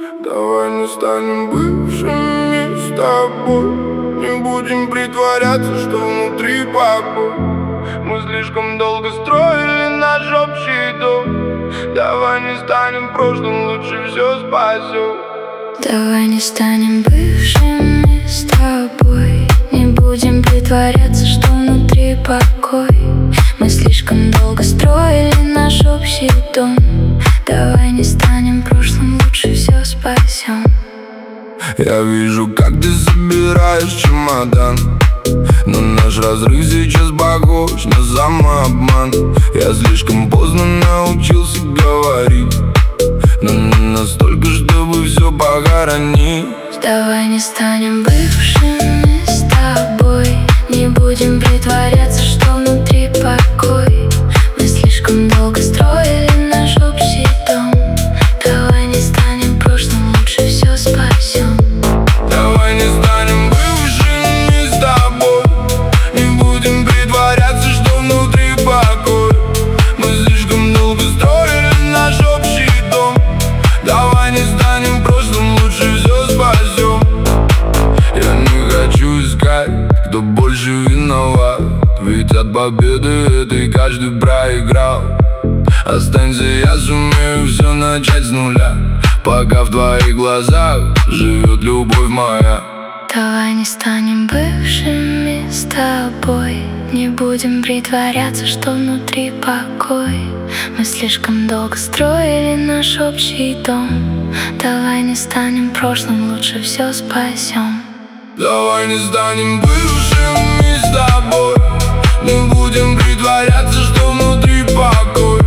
Давай не станем бывшими с тобой. Не будем притворяться, что внутри покой. Мы слишком долго строили наш общий дом. Давай не станем прошлым, лучше все спасем. Давай не станем бывшими с тобой. Не будем притворяться, что внутри покой. Мы слишком долго строили наш общий дом. Давай не станем прошлым, лучше все спасем. Я вижу, как ты собираешь чемодан, но наш разрыв сейчас похож на самообман. Я слишком поздно научился говорить, но не настолько, чтобы все похоронить. Давай не станем бывшими с тобой. Не будем притворяться, что внутри покой. Мы слишком долго строили наш общий дом. Давай не станем прошлым, лучше все спасем. Давай не станем бывшими с тобой. Не будем притворяться, что внутри покой. Мы слишком долго строили наш общий дом. Давай не станем прошлым, лучше все спасем. Я не хочу искать, кто больше виноват, ведь от победы этой каждый проиграл. Останься, я сумею все начать с нуля, пока в твоих глазах живет любовь моя. Давай не станем бывшими с тобой. Не будем притворяться, что внутри покой. Мы слишком долго строили наш общий дом. Давай не станем прошлым, лучше все спасем. Давай не станем бывшими с тобой. Не будем притворяться, что внутри покой.